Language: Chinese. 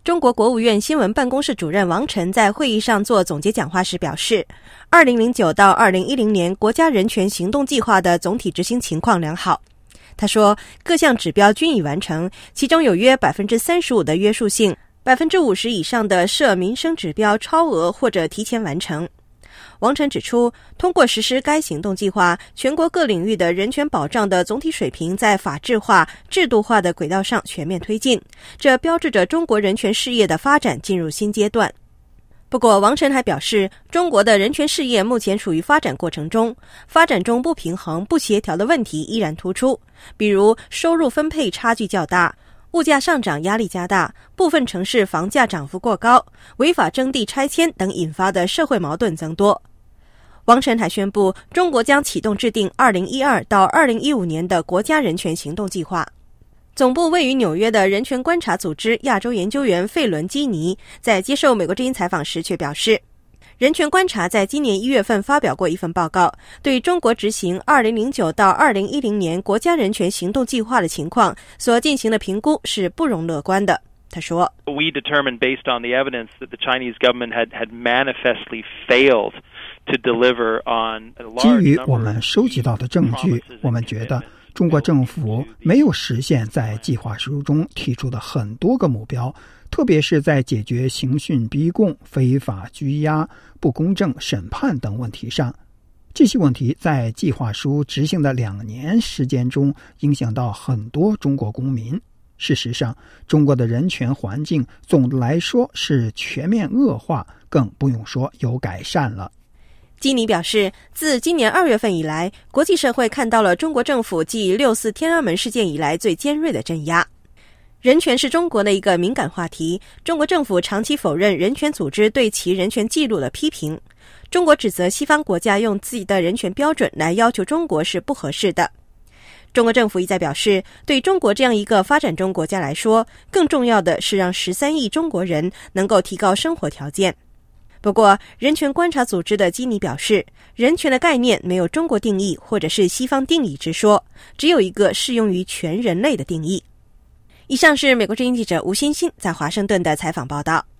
中国国务院新闻办公室主任王晨在会议上做总结讲话时表示，2009到2010年国家人权行动计划的总体执行情况良好。他说，各项指标均已完成，其中有约 35% 的约束性， 50% 以上的涉民生指标超额或者提前完成。王晨指出，通过实施该行动计划，全国各领域的人权保障的总体水平在法治化、制度化的轨道上全面推进，这标志着中国人权事业的发展进入新阶段。不过，王晨还表示，中国的人权事业目前处于发展过程中，发展中不平衡、不协调的问题依然突出，比如收入分配差距较大、物价上涨压力加大、部分城市房价涨幅过高、违法征地拆迁等引发的社会矛盾增多。王晨还宣布，中国将启动制定2012到2015年的国家人权行动计划。总部位于纽约的人权观察组织亚洲研究员费伦基尼在接受美国之音采访时却表示，人权观察在今年1月份发表过一份报告，对中国执行2009到2010年国家人权行动计划的情况所进行的评估是不容乐观的。他说 We determined based on the evidence that the Chinese government had manifestly failed to deliver on a large 基于我们收集到的证据，我们觉得中国政府没有实现在计划书中提出的很多个目标，特别是在解决刑讯逼供、非法拘押、不公正审判等问题上。这些问题在计划书执行的2年时间中影响到很多中国公民。事实上，中国的人权环境总的来说是全面恶化，更不用说有改善了。 基尼表示，自今年2月份以来，国际社会看到了中国政府继6·4天安门事件以来最尖锐的镇压。人权是中国的一个敏感话题，中国政府长期否认人权组织对其人权记录的批评。中国指责西方国家用自己的人权标准来要求中国是不合适的。中国政府一再表示，对中国这样一个发展中国家来说，更重要的是让13亿中国人能够提高生活条件。不过，人权观察组织的基尼表示，人权的概念没有中国定义或者是西方定义之说，只有一个适用于全人类的定义。以上是美国之音记者吴欣欣在华盛顿的采访报道。